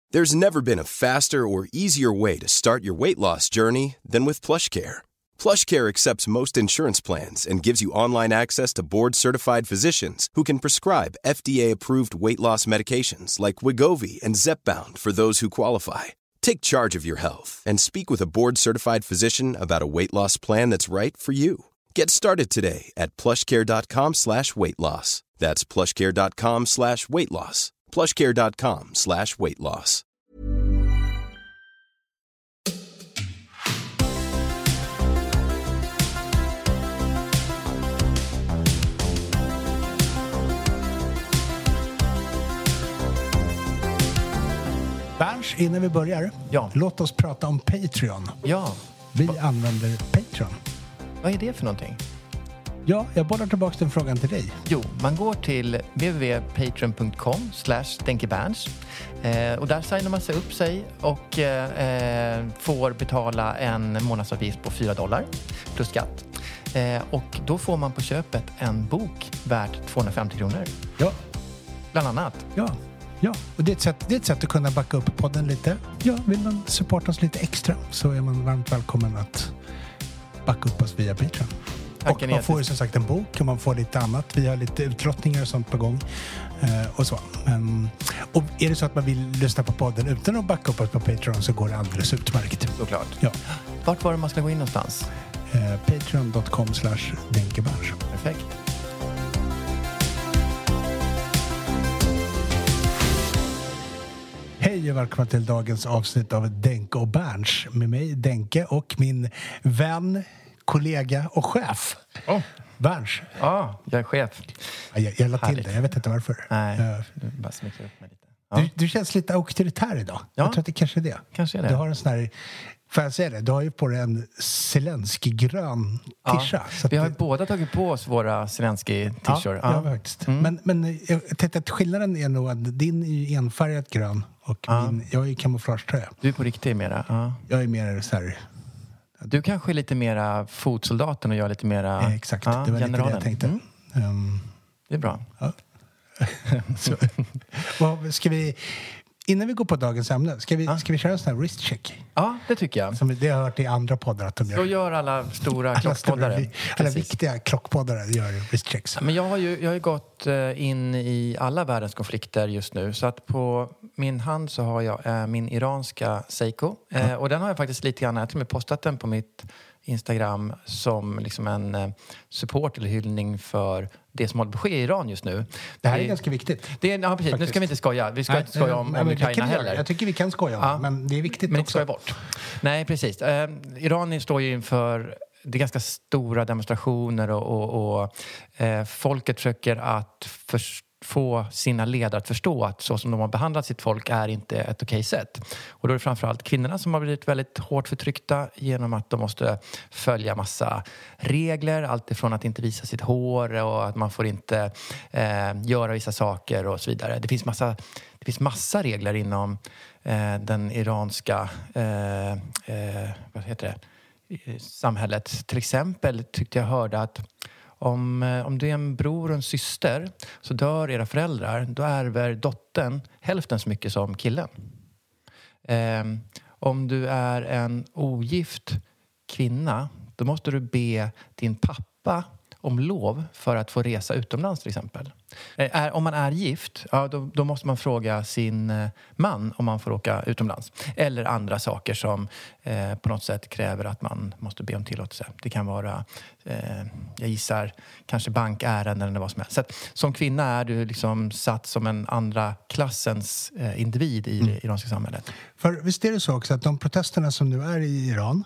There's never been a faster or easier way to start your weight loss journey than with PlushCare. PlushCare accepts most insurance plans and gives you online access to board-certified physicians who can prescribe FDA-approved weight loss medications like Wegovy and Zepbound for those who qualify. Take charge of your health and speak with a board-certified physician about a weight loss plan that's right for you. Get started today at plushcare.com/weightloss. That's plushcare.com/weightloss. plushcare.com/weightloss. Berns, innan vi börjar, låt oss prata om Patreon. Ja. Vi använder Patreon. Vad är det för någonting? Ja, jag bollar tillbaka den frågan till dig. Jo, man går till www.patreon.com/denkeberns och där signar man sig upp sig och får betala en månadsavgift på $4 plus skatt. Och då får man på köpet en bok värt 250 kronor. Ja. Bland annat. Ja, och det är ett sätt att kunna backa upp podden lite. Ja, vill man supporta oss lite extra så är man varmt välkommen att backa upp oss via Patreon. Och man får ju som sagt en bok och man får lite annat. Vi har lite utlottningar och sånt på gång. Och så. Och är det så att man vill lyssna på podden utan att backa upp oss på Patreon så går det alldeles utmärkt. Såklart. Ja. Vart var det man ska gå in någonstans? Patreon.com/denkeberns. Perfekt. Hej och välkomna till dagens avsnitt av Denke och Berns. Med mig Denke och min vän, kollega och chef. Berns. Ja, jag är chef. Jag la till det, jag vet inte varför. Nej, du bara smycker upp mig lite. Ja. Du känns lite auktoritär idag. Ja. Jag tror att det kanske är det. Kanske är det. Du har en sån här, får jag säga det, du har ju på dig en Zelensky-grön tisha. Ja. Vi har ju båda tagit på oss våra Zelensky-t-shirts. Ja, faktiskt. Men jag tänkte att skillnaden är nog att din är ju enfärgat grön och jag är ju kamouflagetröja. Du är på riktigt mera. Ja. Jag är mer så här. Du kanske är lite mera fotsoldaten och jag är lite mera exakt, det var generalen. Lite det jag tänkte. Det är bra. Ja. Ska vi, innan vi går på dagens ämne, ska vi köra en sån här wrist check? Ja, det tycker jag. Som det har jag hört i andra poddar att de gör. Så gör alla stora klockpoddare. Alla viktiga klockpoddare gör wrist checks. Men jag har ju gått in i alla världens konflikter just nu. Så att på min hand så har jag min iranska Seiko. Och den har jag faktiskt lite grann, jag tror jag postat den på mitt Instagram som liksom en support eller hyllning för det som håller på att ske i Iran just nu. Det här är ganska viktigt. Ja, precis. Nu ska vi inte skoja. Vi ska inte skoja om Ukraina heller. Jag tycker vi kan skoja om men det är viktigt men också. Men inte skoja bort. Nej, precis. Iran står ju inför det är ganska stora demonstrationer och folket försöker att få sina ledare att förstå att så som de har behandlat sitt folk är inte ett okej sätt. Och då är det framförallt kvinnorna som har blivit väldigt hårt förtryckta genom att de måste följa massa regler. Allt ifrån att inte visa sitt hår och att man får inte göra vissa saker och så vidare. Det finns massa regler inom den iranska samhället. Till exempel tyckte jag hörde att om du är en bror och en syster så dör era föräldrar, då ärver dottern hälften så mycket som killen. Om du är en ogift kvinna, då måste du be din pappa om lov för att få resa utomlands till exempel. Om man är gift, ja, då måste man fråga sin man om man får åka utomlands. Eller andra saker som på något sätt kräver att man måste be om tillåtelse. Det kan vara, jag gissar, kanske bankärenden eller vad som helst. Så att, som kvinna är du liksom satt som en andra klassens individ i det iranska samhället. För visst är det så också att de protesterna som nu är i Iran,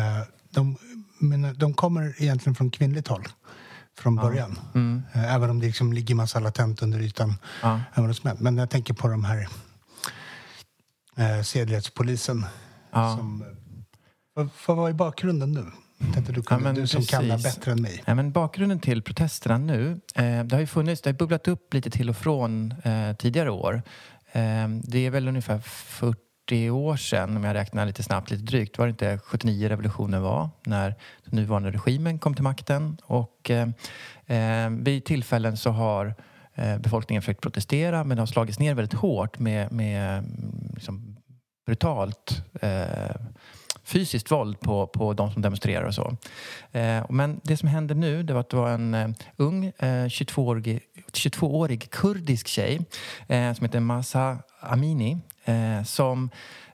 de kommer egentligen från kvinnligt håll. Från början. Även om det liksom ligger massa latent under ytan. Men jag tänker på de här sedlighetspolisen. Vad var i bakgrunden nu? Du som kan det bättre än mig. Ja, men bakgrunden till protesterna nu, det har ju funnits, det har bubblat upp lite till och från tidigare år. Det är väl ungefär 40 år sedan, om jag räknar lite snabbt, lite drygt, var det inte 79 revolutionen var, när den nuvarande regimen kom till makten. Och vid tillfällen så har befolkningen försökt protestera, men det har slagits ner väldigt hårt med liksom brutalt fysiskt våld på de som demonstrerar och så. Men det som hände nu, det var att det var en ung 22-årig kurdisk tjej som heter Mahsa Amini som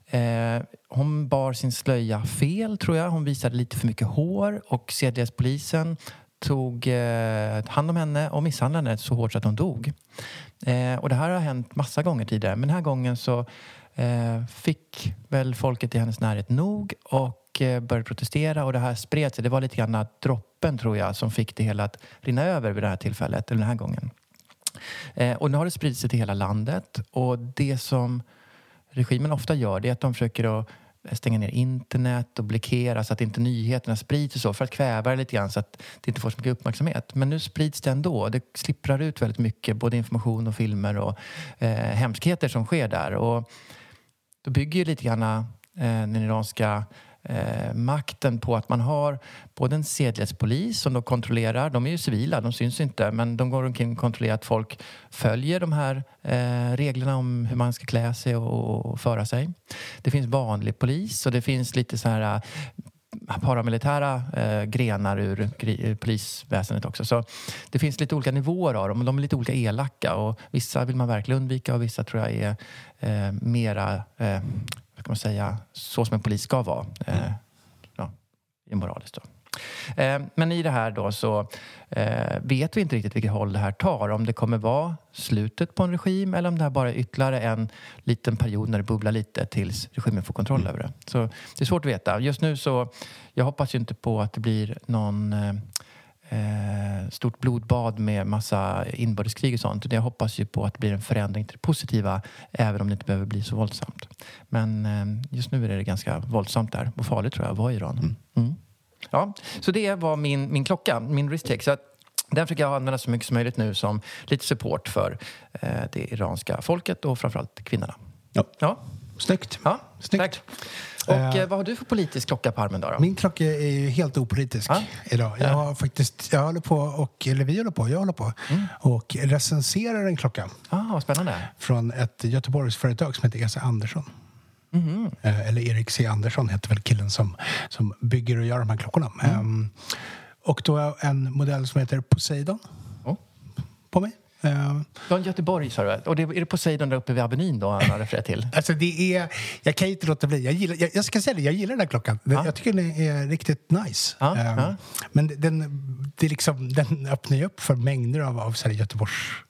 hon bar sin slöja fel, tror jag. Hon visade lite för mycket hår och sedlighetspolisen tog hand om henne och misshandlade henne så hårt så att hon dog. Och det här har hänt massa gånger tidigare. Men den här gången så fick väl folket i hennes närhet nog och började protestera. Och det här spred sig. Det var lite grann droppen, tror jag, som fick det hela att rinna över vid det här tillfället, eller den här gången. Och nu har det spridit sig till hela landet. Och det som regimen ofta gör, det är att de försöker att stänga ner internet och blockera så att inte nyheterna sprids och så, för att kväva det lite grann så att det inte får så mycket uppmärksamhet. Men nu sprids det ändå. Det slipprar ut väldigt mycket, både information och filmer och hemskheter som sker där. Och då bygger ju lite grann den iranska makten på att man har både en sedlighetspolis som de kontrollerar. De är ju civila, de syns inte, men de går omkring och kontrollerar att folk följer de här reglerna om hur man ska klä sig och föra sig. Det finns vanlig polis och det finns lite så här paramilitära grenar ur polisväsendet också. Så det finns lite olika nivåer av dem och de är lite olika elaka och vissa vill man verkligen undvika och vissa tror jag är mera vad kan man säga, så som en polis ska vara. Immoraliskt då. Men i det här då så vet vi inte riktigt vilket håll det här tar. Om det kommer vara slutet på en regim eller om det här bara är ytterligare en liten period när det bubblar lite tills regimen får kontroll över det. Så det är svårt att veta. Just nu så, jag hoppas ju inte på att det blir någon stort blodbad med massa inbördeskrig och sånt. Jag hoppas ju på att det blir en förändring till det positiva, även om det inte behöver bli så våldsamt. Men just nu är det ganska våldsamt där. Och farligt tror jag var i Iran. Ja, så det var min klocka, min wrist-take. Så att den försöker jag använda så mycket som möjligt nu som lite support för det iranska folket och framförallt kvinnorna. Ja. Snyggt. Ja, snyggt. Tack. Och vad har du för politisk klocka på armen då? Min klocka är ju helt opolitisk idag. Jag håller på och recenserar en klocka. Vad spännande. Från ett Göteborgsföretag som heter EC Andersson. Eller Erik C. Andersson heter väl killen som bygger och gör de här klockorna. Och då en modell som heter Poseidon på mig. Från Göteborg, sa du. Och är det Poseidon där uppe vid Avenyn då han refererar till? Alltså det är, jag kan inte låta bli. Jag ska säga det, jag gillar den här klockan. Jag tycker den är riktigt nice. Men den öppnar ju upp för mängder av så här Göteborgs...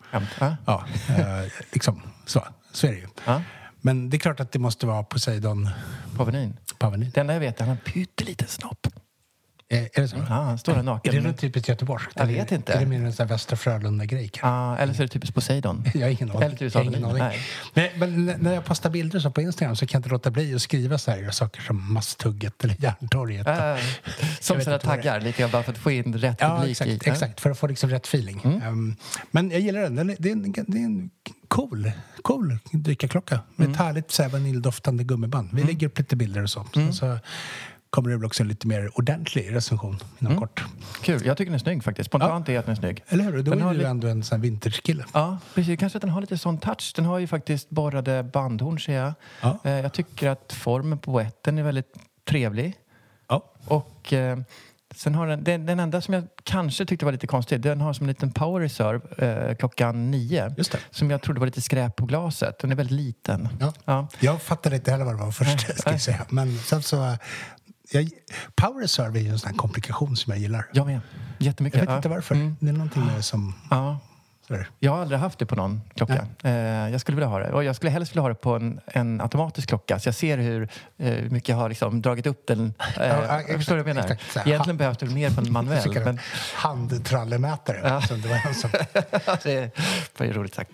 liksom så är det ju. Men det är klart att det måste vara Poseidon på Avenyn. Den där jag vet, han har en pytteliten snopp. Är det så? Ja, han står där naken. Är det något typiskt göteborgskt? Jag vet inte. Är det mer en sån här Västra Frölunda-grej? Eller så är det typiskt Poseidon. Jag har ingen aning. Men när jag postar bilder så på Instagram så kan jag inte låta bli att skriva så här saker som Masthugget eller Järntorget. Som sådana taggar, lite grann bara för att få in rätt publik. Exakt, för att få liksom rätt feeling. Men jag gillar den. Det är en cool dykarklocka med ett härligt så här vanildoftande gummiband. Vi lägger upp lite bilder och så. Så kommer det väl också lite mer ordentlig recension inom kort. Kul, jag tycker den är snygg faktiskt. Spontant är att den är snygg. Eller hur? Då är du ändå en sån här vinterskille. Ja, precis. Kanske att den har lite sån touch. Den har ju faktiskt borrade bandhorn, ser jag. Jag tycker att formen på boetten är väldigt trevlig. Och sen har den enda som jag kanske tyckte var lite konstig, den har som en liten power reserve klockan 9. Just det. Som jag trodde var lite skräp på glaset. Den är väldigt liten. Jag fattade inte heller vad det var först, ska jag säga. Men sen så... Power reserve är ju en sån här komplikation som jag gillar. Jag med. Jättemycket. Jag vet inte varför. Det är någonting med det som... Jag har aldrig haft det på någon klocka. Jag skulle vilja ha det. Och jag skulle helst vilja ha det på en automatisk klocka. Så jag ser hur mycket jag har liksom dragit upp den. Jag förstår vad jag menar. Egentligen behövs det mer på en manuell. Men... handtrallemätare. Som det var en som... det var ju roligt sagt.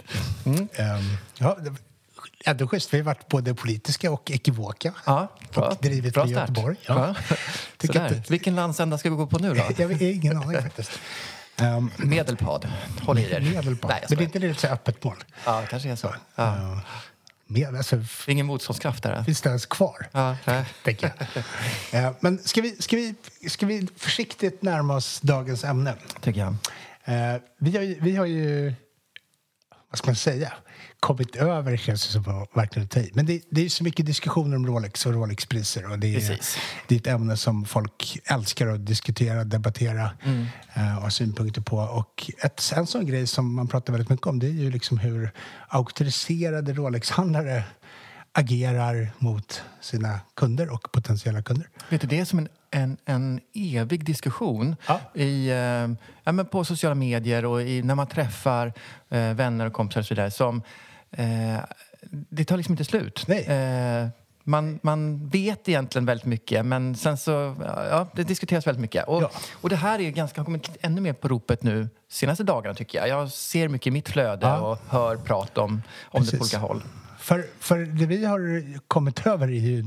Ändå schysst. Vi har varit både politiska och ekivoka. Och drivit i Göteborg. Vilken landsända ska vi gå på nu då? Jag har ingen aning faktiskt. Medelpad. Håll i er. Medelpad. Nej, men det är inte lite så öppet mål. Ja, kanske är så. Ingen motståndskraft där. Finns det ens kvar? Tänker jag. Men ska vi försiktigt närma oss dagens ämne? Tycker jag. Vi har ju, vad ska man säga, kommit över känns det som verkligen ta i. Men det är så mycket diskussioner om Rolex och Rolex-priser. Och det är ett ämne som folk älskar att diskutera, debattera och ha synpunkter på. Och en sån grej som man pratar väldigt mycket om, det är ju liksom hur auktoriserade Rolex-handlare agerar mot sina kunder och potentiella kunder. Vet du, det är som en evig diskussion men på sociala medier och när man träffar vänner och kompisar och så vidare som det tar liksom inte slut. Nej. Man vet egentligen väldigt mycket, men sen så det diskuteras väldigt mycket. Och det här har kommit ännu mer på ropet nu senaste dagarna, tycker jag. Jag ser mycket i mitt flöde och hör prat om det på olika håll. För det vi har kommit över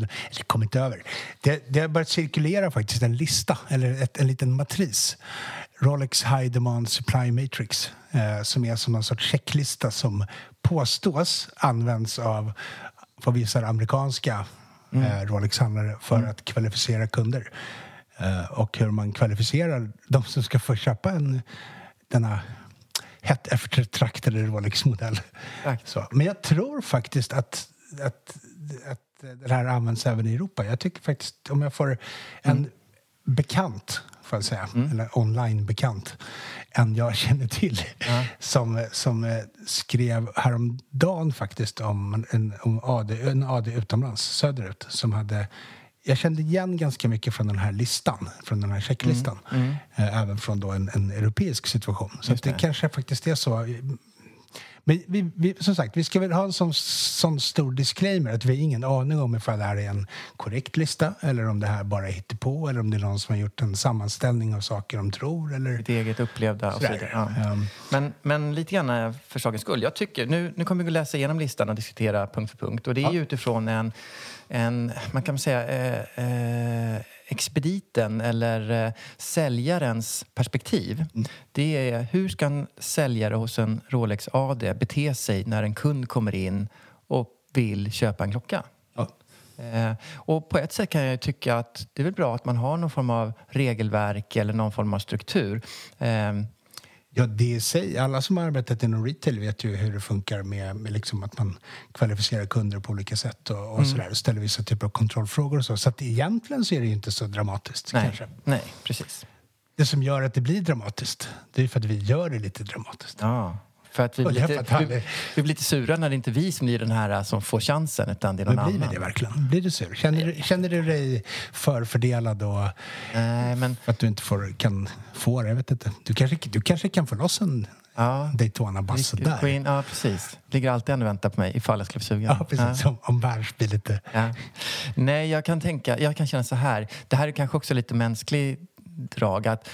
det har börjat cirkulera faktiskt en lista eller en liten matris. Rolex High Demand Supply Matrix, som är som en sorts checklista som påstås används av vissa amerikanska Rolex-handlare för att kvalificera kunder. Och hur man kvalificerar de som ska få köpa denna hett eftertraktade Rolex-modell. Så. Men jag tror faktiskt att det här används även i Europa. Jag tycker faktiskt, om jag får en bekant, får jag säga, eller online-bekant, en jag känner till, som skrev häromdagen faktiskt om en AD utomlands, söderut, som hade... Jag kände igen ganska mycket från den här listan, från den här checklistan. Även från då en europeisk situation. Så det kanske faktiskt är så. Men vi, som sagt, vi ska väl ha en sån stor disclaimer att vi har ingen aning om ifall det här är en korrekt lista eller om det här bara är hittepå eller om det är någon som har gjort en sammanställning av saker de tror. Eller ett eget upplevda och så vidare. Ja. Men lite grann för sakens skull. Jag tycker, nu kommer vi att läsa igenom listan och diskutera punkt för punkt. Och det är ju utifrån man kan säga expediten eller säljarens perspektiv. Det är hur ska en säljare hos en Rolex AD bete sig när en kund kommer in och vill köpa en klocka. Och på ett sätt kan jag tycka att det är väl bra att man har någon form av regelverk eller någon form av struktur. Ja, det säger alla som har arbetat inom retail vet ju hur det funkar med liksom att man kvalificerar kunder på olika sätt och sådär, och ställer vissa typer av kontrollfrågor och så. Så att egentligen så är det ju inte så dramatiskt. Kanske. Nej, precis. Det som gör att det blir dramatiskt, det är för att vi gör det lite dramatiskt. Ja. För att vi blir lite sura när det inte är vi som blir den här som får chansen, utan det är någon annan. Blir det verkligen? Blir du sur? Känner du dig förfördelad och att du inte kan få det? Jag vet inte. Du kanske kan få loss en Daytona-bass där. Ja, precis. Ligger alltid ändå och väntar på mig ifall jag skulle suga. Ja, precis. Om Berns blir lite... Ja. Nej, jag kan känna så här. Det här är kanske också lite mänsklig drag att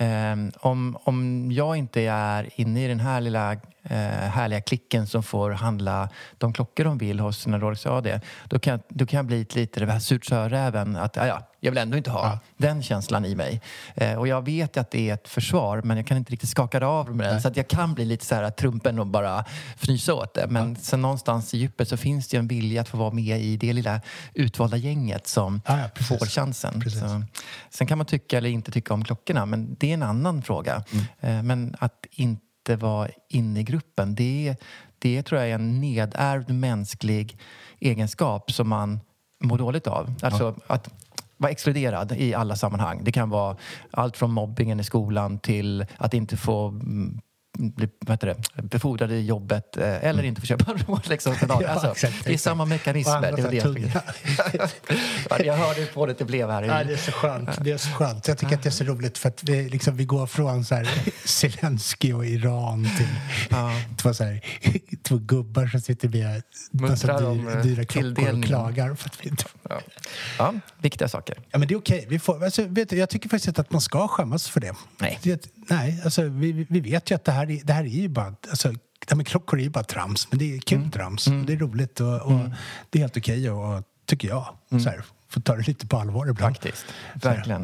om jag inte är inne i den här lilla härliga klicken som får handla de klockor de vill hos sina Rolex AD, då kan jag bli lite det här surt sörräven att jag vill ändå inte ha den känslan i mig. Och jag vet att det är ett försvar, men jag kan inte riktigt skaka av med den. Så att jag kan bli lite så här trumpen och bara fnysa åt det. Men sen någonstans i djupet så finns det ju en vilja att få vara med i det lilla utvalda gänget som får chansen. Så, sen kan man tycka eller inte tycka om klockorna, men det är en annan fråga. Men att inte vara inne i gruppen, det tror jag är en nedärvd mänsklig egenskap som man mår dåligt av. Alltså att vara exkluderad i alla sammanhang. Det kan vara allt från mobbingen i skolan till att inte få bli befordrad i jobbet eller inte få köpa Rolex. Alltså, det är samma mekanismer. Det är jag hörde på det blev här. Ja, det är så skönt. Jag tycker att det är så roligt för att vi går från så här Zelensky och Iran till två gubbar som sitter med massa dyra klockor och klagar för att vi inte... Ja, viktiga saker. Ja, men det är okej. Jag tycker faktiskt att man ska skämmas för det. Nej, alltså vi vet ju att det här är ju bara... Alltså, det här med klockor är ju bara trams, men det är kul trams. Och det är roligt och det är helt okej och tycker jag. Så här, får ta det lite på allvar ibland. Faktiskt, verkligen.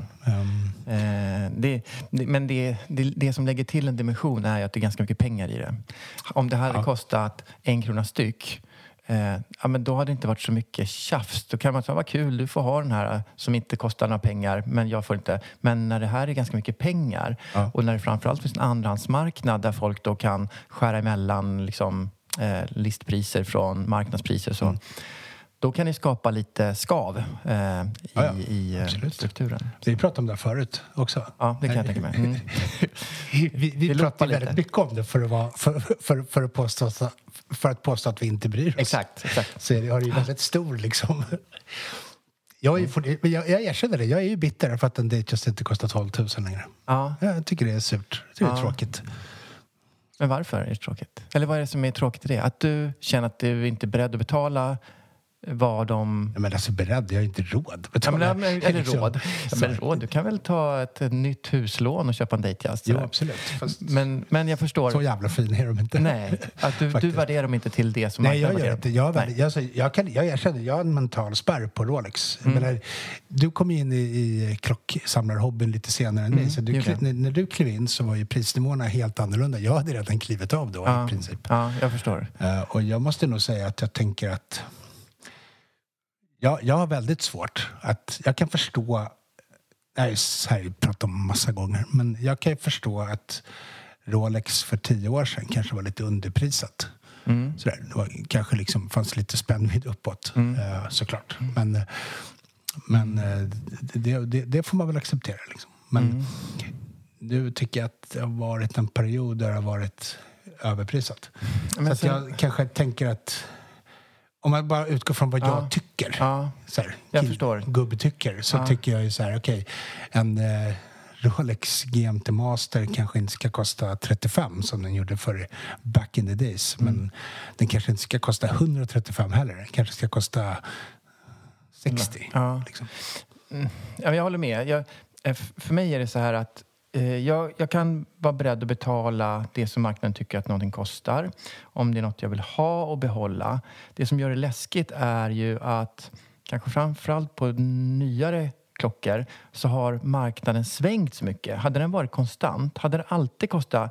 Men det som lägger till en dimension är att det är ganska mycket pengar i det. Om det hade kostat 1 krona styck, men då hade det inte varit så mycket tjafs. Då kan man säga, vad kul, du får ha den här som inte kostar några pengar, men jag får inte. Men när det här är ganska mycket pengar och när det framförallt finns en andrahandsmarknad där folk då kan skära emellan liksom, listpriser från marknadspriser. Så. Då kan ni skapa lite skav i strukturen. Vi pratade om det förut också. Ja, det kan jag tänka mig. Vi pratar väldigt mycket om det för att påstå att vi inte bryr oss. Exakt. Så det har ju väldigt stor liksom... Jag erkänner det. Jag är ju bitter för att en date just inte kostar 12 000 längre. Ja. Jag tycker det är surt. Det är tråkigt. Men varför är det tråkigt? Eller vad är det som är tråkigt i det? Att du känner att du inte är beredd att betala vad de... Ja, men alltså beredd, jag har inte råd. Eller råd. Men råd, du kan väl ta ett nytt huslån och köpa en daytjazz? Jo, absolut. Fast... Men jag förstår... Så jävla fin är de inte. Nej, att du värderar dem inte till det som nej, jag gör inte. Jag känner, jag har en mental spärr på Rolex. Men du kom in i klocksamlarhobbyn lite senare än mig. Så när du klev in så var ju prisnivåerna helt annorlunda. Jag hade redan klivit av då i princip. Ja, jag förstår. Och jag måste nog säga att jag tänker att jag har väldigt svårt att... Jag kan förstå... Jag har pratat om massa gånger. Men jag kan förstå att Rolex för 10 år sedan kanske var lite underprisat. Sådär. Det var, kanske liksom fanns lite spännvidd uppåt. Såklart. Men det får man väl acceptera. Liksom. Men nu tycker jag att det har varit en period där det har varit överprisat. Så att jag kanske tänker att... Om man bara utgår från vad jag tycker, så här, jag förstår. Gubbe tycker, så tycker jag ju så här, okej, en Rolex GMT Master kanske inte ska kosta 35 som den gjorde för back in the days. Men den kanske inte ska kosta 135 heller. Den kanske ska kosta 60. Liksom. Ja, jag håller med. För mig är det så här att jag kan vara beredd att betala det som marknaden tycker att någonting kostar. Om det är något jag vill ha och behålla. Det som gör det läskigt är ju att kanske framförallt på nyare klockor så har marknaden svängt så mycket. Hade den varit konstant, hade det alltid kostat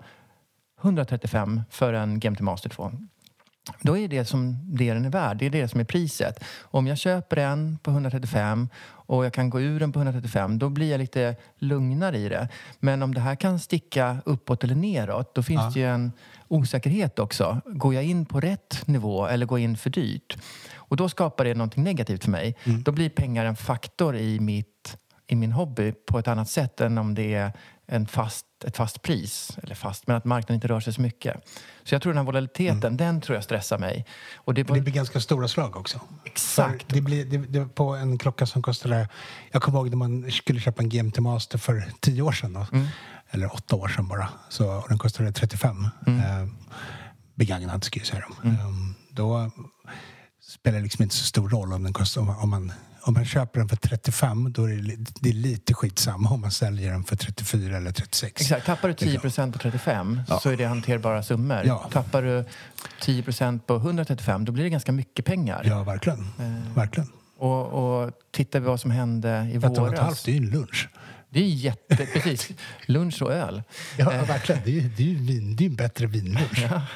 135 för en GMT Master 2. Då är det som det den är värd. Det är det som är priset. Om jag köper en på 135 och jag kan gå ur den på 135, då blir jag lite lugnare i det. Men om det här kan sticka uppåt eller neråt, då finns det ju en osäkerhet också. Går jag in på rätt nivå eller går jag in för dyrt? Och då skapar det någonting negativt för mig. Då blir pengar en faktor i min hobby på ett annat sätt än om det är ett fast pris. Eller fast, men att marknaden inte rör sig så mycket. Så jag tror den här volatiliteten, den tror jag stressar mig. Och det blir ganska stora slag också. Exakt. Det blir på en klocka som kostade... Jag kommer ihåg när man skulle köpa en GMT Master för 10 år sedan. Då. Eller 8 år sedan bara. Och den kostade 35. Begagnad ska jag säga. Då spelar det liksom inte så stor roll om den kostar... Om man köper den för 35, då är det lite skitsamma om man säljer den för 34 eller 36. Exakt. Tappar du 10% på 35 så är det hanterbara summor. Ja. Tappar du 10% på 135, då blir det ganska mycket pengar. Ja, verkligen. Verkligen. Och tittar vi vad som hände i våras. 1,5, det är ju en lunch. Det är precis. Lunch och öl. Ja, verkligen. Det är ju en bättre vinlunch. Ja.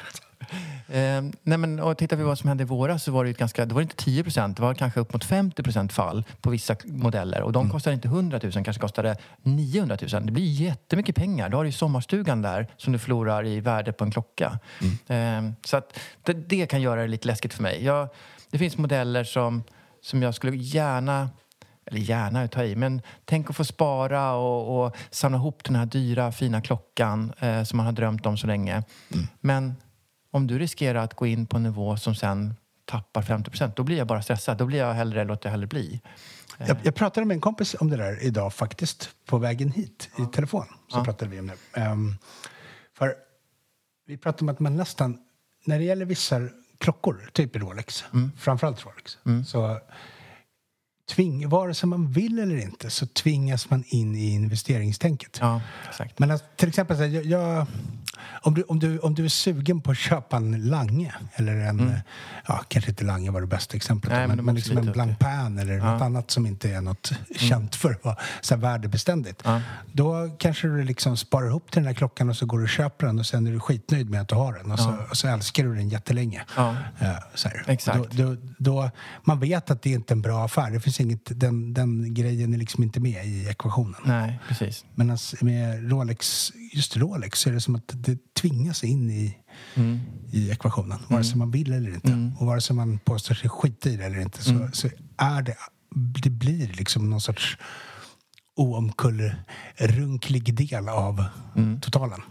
Och tittar vi vad som hände i våras så var det var inte 10%, det var kanske upp mot 50% fall på vissa modeller. Och de kostade inte 100 000, kanske kostade 900 000. Det blir jättemycket pengar. Då har du ju sommarstugan där som du förlorar i värde på en klocka. Så att det kan göra det lite läskigt för mig. Det finns modeller som jag skulle gärna ta i, men tänk att få spara och samla ihop den här dyra, fina klockan som man har drömt om så länge. Men om du riskerar att gå in på en nivå som sen tappar 50%, då blir jag bara stressad. Då blir jag låter jag hellre bli. Jag pratade med en kompis om det där idag faktiskt, på vägen hit i telefon. Så pratade vi om det. För vi pratade om att man nästan, när det gäller vissa klockor, typ Rolex, framförallt Rolex, så vare sig man vill eller inte så tvingas man in i investeringstänket. Ja, exakt. Men till exempel om du är sugen på att köpa en Lange eller en, kanske inte Lange var det bästa exemplet, men liksom en Blancpain eller något annat som inte är något känt för att vara så här värdebeständigt. Då kanske du liksom sparar ihop till den här klockan och så går du och köper den och sen är du skitnöjd med att du har den och så älskar du den jättelänge. Så här. Exakt. Då man vet att det är inte en bra affär. Det finns inget, den grejen är liksom inte med i ekvationen. Nej, precis. Men med Rolex just Rolex så är det som att det tvingas in i ekvationen. Vare sig man vill eller inte. Och vare sig man påstår sig skita i det eller inte så är det blir liksom någon sorts oomkullrunklig del av totalen.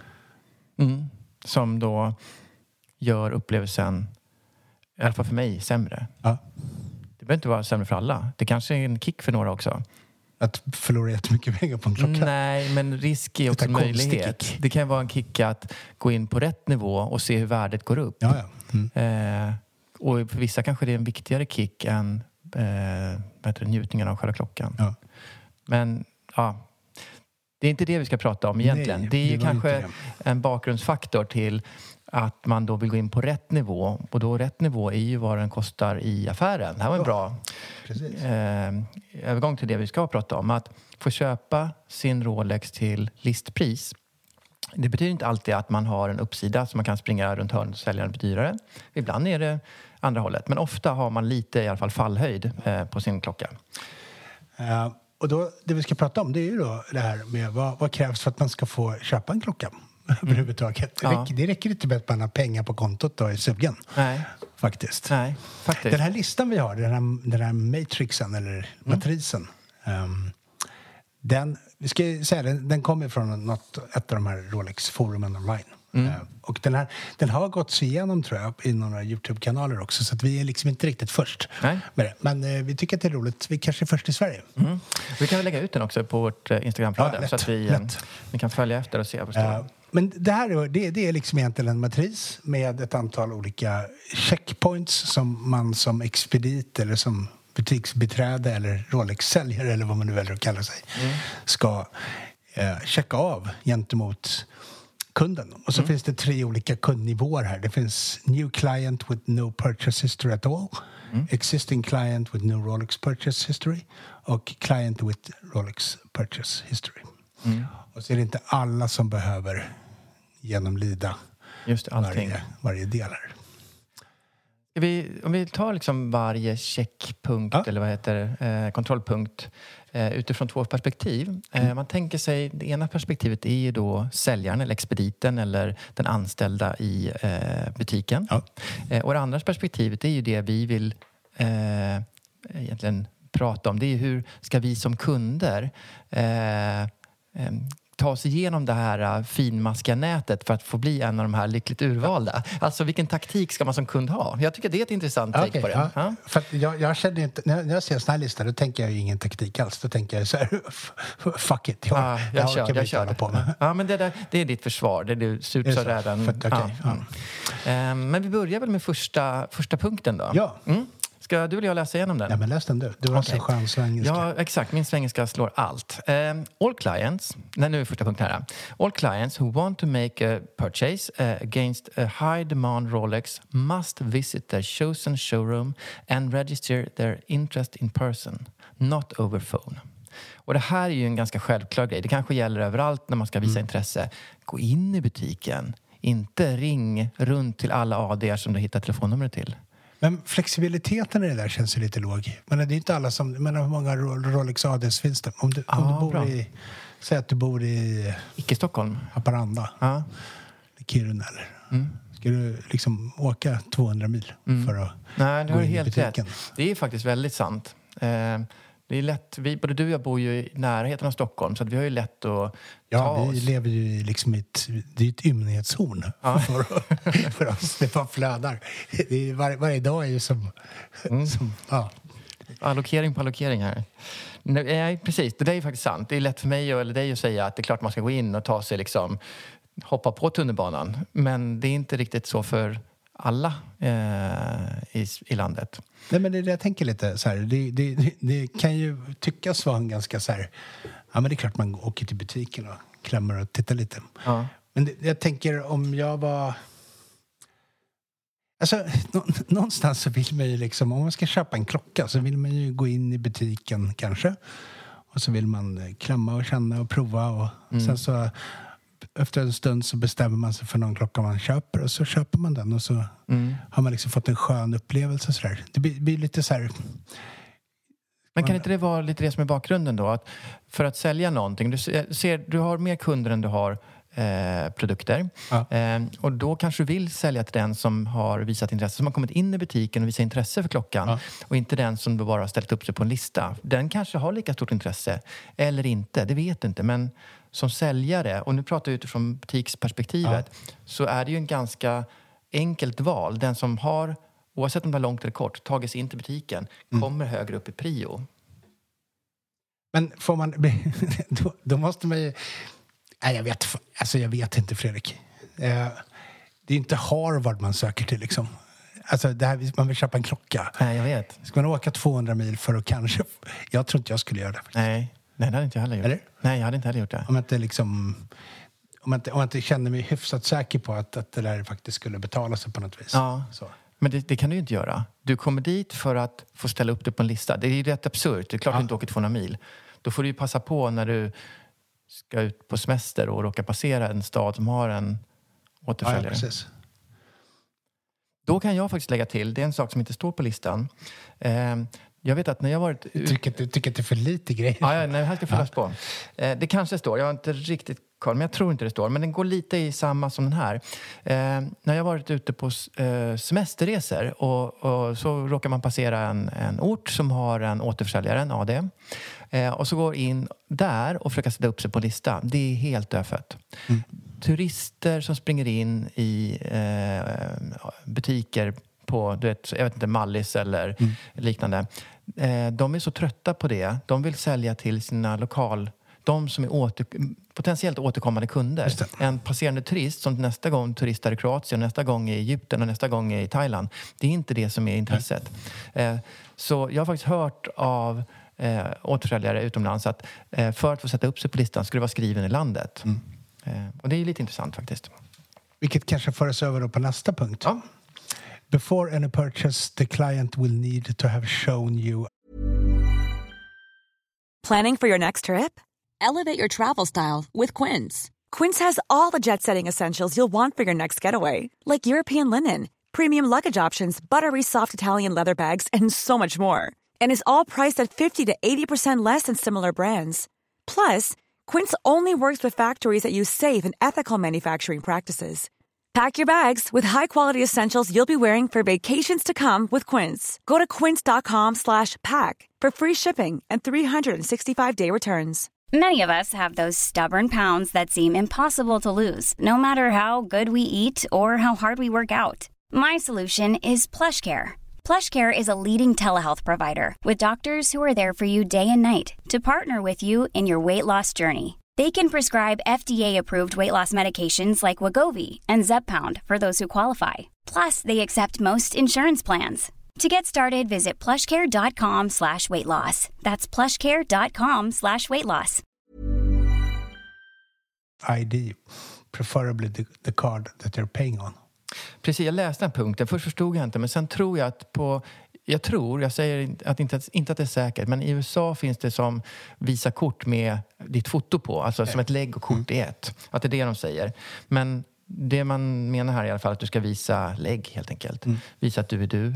Som då gör upplevelsen, i alla fall för mig, sämre. Ja. Det behöver inte vara sämre för alla. Det kanske är en kick för några också. Att förlora jättemycket pengar på en klocka. Nej, men risk är också möjlighet. Kick. Det kan vara en kick att gå in på rätt nivå och se hur värdet går upp. Ja. Och för vissa kanske det är en viktigare kick än njutningen av själva klockan. Ja. Men det är inte det vi ska prata om egentligen. Nej, det är ju kanske en bakgrundsfaktor till att man då vill gå in på rätt nivå. Och då rätt nivå är ju vad den kostar i affären. Det här var en bra övergång till det vi ska prata om. Att få köpa sin Rolex till listpris. Det betyder inte alltid att man har en uppsida som man kan springa runt hörnet och sälja den dyrare. Ibland är det andra hållet. Men ofta har man lite i alla fall fallhöjd på sin klocka. Och då, det vi ska prata om det är ju då det här med vad krävs för att man ska få köpa en klocka överhuvudtaget. Det räcker inte med att man har pengar på kontot och är sugen. Nej. Faktiskt. Faktiskt. Den här listan vi har, den här matrixen eller matrisen, den kommer från ett av de här Rolex-forumen online. Och den har gått igenom tror jag i några YouTube-kanaler också, så att vi är liksom inte riktigt först med det. Men vi tycker att det är roligt. Vi kanske är först i Sverige. Vi kan väl lägga ut den också på vårt Instagram-flöde så att ni kan följa efter och se vad det står. Men det här det är liksom egentligen en matris med ett antal olika checkpoints som man som expedit eller som butiksbiträde eller Rolex-säljare eller vad man nu väljer att kalla sig ska checka av gentemot kunden. Och så finns det 3 olika kundnivåer här. Det finns new client with no purchase history at all, existing client with no Rolex purchase history och client with Rolex purchase history. Och så är det inte alla som behöver genomlida varje del här. Om vi tar liksom varje checkpunkt eller kontrollpunkt utifrån 2 perspektiv. Man tänker sig, det ena perspektivet är ju då säljaren eller expediten eller den anställda i butiken. Och det andra perspektivet är ju det vi vill egentligen prata om. Det är hur ska vi som kunder ta oss igenom det här finmaskiga nätet för att få bli en av de här lyckligt urvalda. Alltså vilken taktik ska man som kund ha? Jag tycker det är ett intressant take på det. Ja. För att jag känner inte, när jag ser en sån här lista då tänker jag ju ingen taktik alls. Då tänker jag så här, fuck it. Jag kör på med. Ja, men det är ditt försvar. Det är du sutsar räven. Men vi börjar väl med första punkten då. Ja. Ska du eller jag läsa igenom den? Ja, men läs den du. Du har så skön svengelska. Ja, exakt. Min svengelska slår allt. All clients, nu är första punkten här. All clients who want to make a purchase against a high demand Rolex must visit their chosen showroom and register their interest in person, not over phone. Och det här är ju en ganska självklar grej. Det kanske gäller överallt när man ska visa intresse. Gå in i butiken. Inte ring runt till alla ADR som du hittar telefonnumret till. Men flexibiliteten i det där känns ju lite låg. Men det är inte alla som... Men hur många Rolex ADs finns det? Om du bor i... Säg att du bor i... Icke-Stockholm. Haparanda. Ja. Kiruna eller... Ska du liksom åka 200 mil för att gå in i butiken? Rätt. Det är faktiskt väldigt sant. Det är lätt, både du och jag bor ju i närheten av Stockholm så att vi har ju lätt att ta oss. Vi lever ju liksom det är ett ymnighetshorn för oss. Det bara flödar. Det är varje dag är ju som allokering på allokering här. Nej, precis. Det där är ju faktiskt sant. Det är lätt för mig eller dig att säga att det är klart man ska gå in och ta sig liksom, hoppa på tunnelbanan. Men det är inte riktigt så för alla i landet. Nej, men det är det jag tänker lite så här. Det kan ju tyckas vara en ganska så här... Ja, men det är klart man åker till butiken och klämmer och tittar lite. Ja. Men jag tänker om jag var... Alltså, någonstans så vill man ju liksom... Om man ska köpa en klocka så vill man ju gå in i butiken kanske. Och så vill man klämma och känna och prova. Och sen så... Efter en stund så bestämmer man sig för någon klocka man köper och så köper man den och så har man liksom fått en skön upplevelse så där. Det blir lite så här, Men kan inte det vara lite det som är bakgrunden då? Att för att sälja någonting, du har mer kunder än du har produkter. Ja. Och då kanske du vill sälja till den som har visat intresse, som har kommit in i butiken och visat intresse för klockan. Ja. Och inte den som då bara har ställt upp sig på en lista. Den kanske har lika stort intresse eller inte, det vet inte. Men som säljare, och nu pratar jag utifrån butiksperspektivet, så är det ju en ganska enkelt val. Den som har, oavsett om det är långt eller kort, tagit sig in till butiken, kommer högre upp i prio. Men får man... då måste man ju... Nej, jag vet inte, Fredrik. Det är inte Harvard man söker till, liksom. Alltså, man vill köpa en klocka. Nej, jag vet. Ska man åka 200 mil för att kanske... Jag tror inte jag skulle göra det. Nej, det hade inte jag heller gjort. Eller? Nej, jag hade inte heller gjort det. Om jag inte liksom... Om jag inte känner mig hyfsat säker på att det där faktiskt skulle betala sig på något vis. Ja, så. Men det kan du ju inte göra. Du kommer dit för att få ställa upp det på en lista. Det är ju rätt absurt. Det är klart du inte åker 200 mil. Då får du ju passa på när du ska ut på semester och råka passera en stad som har en återföljare. Ja, precis. Då kan jag faktiskt lägga till, det är en sak som inte står på listan. Jag vet att när jag varit... Du tycker att det är för lite grejer. Ja, nej, här ska fyllas på. Det kanske står, jag har inte riktigt koll, men jag tror inte det står. Men den går lite i samma som den här. När jag varit ute på semesterresor och så råkar man passera en ort som har en återförsäljare, en AD. Och så går in där och försöker sätta upp sig på lista. Det är helt dödfött. Turister som springer in i butiker på, du vet, jag vet inte, Mallis eller liknande. De är så trötta på det. De vill sälja till sina de som är potentiellt återkommande kunder. En passerande turist som nästa gång turistar i Kroatien, nästa gång i Egypten och nästa gång i Thailand. Det är inte det som är intresset. Så jag har faktiskt hört av återförsäljare utomlands att för att få sätta upp sig på listan skulle det vara skriven i landet. Och det är lite intressant faktiskt. Vilket kanske för oss över då på nästa punkt. Ja. Before any purchase, the client will need to have shown you. Planning for your next trip? Elevate your travel style with Quince. Quince has all the jet-setting essentials you'll want for your next getaway, like European linen, premium luggage options, buttery soft Italian leather bags, and so much more. And is all priced at 50 to 80% less than similar brands. Plus, Quince only works with factories that use safe and ethical manufacturing practices. Pack your bags with high-quality essentials you'll be wearing for vacations to come with Quince. Go to quince.com/pack for free shipping and 365-day returns. Many of us have those stubborn pounds that seem impossible to lose, no matter how good we eat or how hard we work out. My solution is PlushCare. PlushCare is a leading telehealth provider with doctors who are there for you day and night to partner with you in your weight loss journey. They can prescribe FDA-approved weight loss medications like Wegovy and Zepbound for those who qualify. Plus, they accept most insurance plans. To get started, visit plushcare.com/weightloss. That's plushcare.com/weightloss. ID, preferably the card that you're paying on. Precis, jag läste den punkten. Först förstod jag inte, men sen tror jag att jag säger att inte att det är säkert, men i USA finns det som visa kort med ditt foto på, alltså som ett lägg och kort i ett. Att det är det de säger. Men det man menar här i alla fall att du ska visa lägg helt enkelt. Visa att du är du.